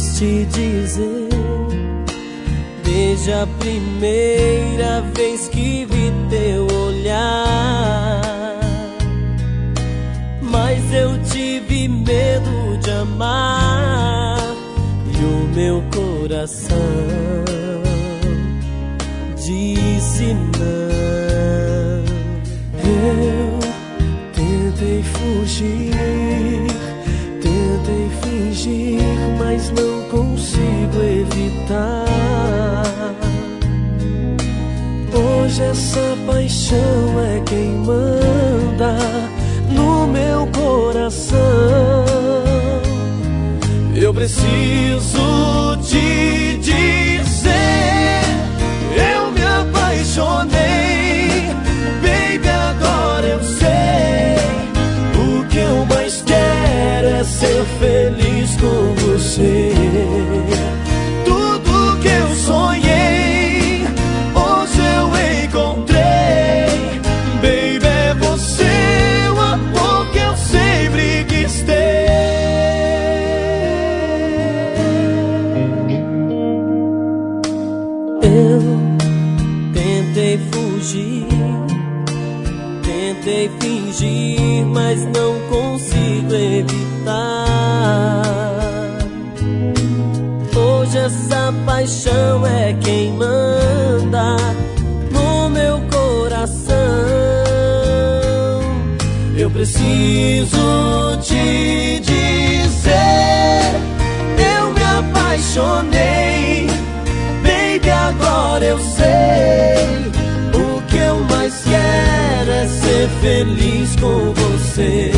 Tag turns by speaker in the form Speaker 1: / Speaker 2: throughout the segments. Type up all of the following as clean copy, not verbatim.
Speaker 1: quis te dizer desde a primeira vez que vi teu olhar. Mas eu tive medo de amar e o meu coração disse não. Eu tentei fugir, tentei fingir, mas não consigo evitar. Hoje essa paixão é quem manda no meu coração. Eu preciso te dizer, eu me apaixonei, baby, agora eu sei. O que eu mais quero é ser feliz com você. Tudo que eu sonhei, hoje eu encontrei. Baby, é você o amor que eu sempre quis ter. Eu tentei fugir, tentei fingir, mas não consigo evitar. Hoje essa paixão é quem manda no meu coração. Eu preciso te dizer, eu me apaixonei, baby, agora eu sei. O que eu mais quero é ser feliz com você.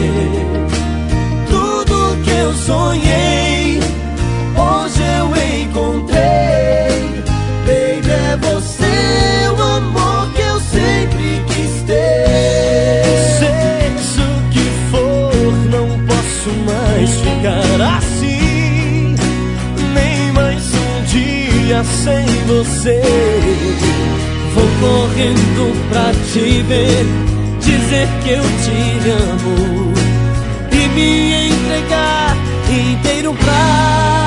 Speaker 1: Tudo que eu sonhei, hoje eu encontrei. Baby, é você o amor que eu sempre quis ter. Seja o que for, não posso mais ficar assim, nem mais um dia sem você. Vou correndo pra te ver, dizer que eu te amo e me entregar inteiro pra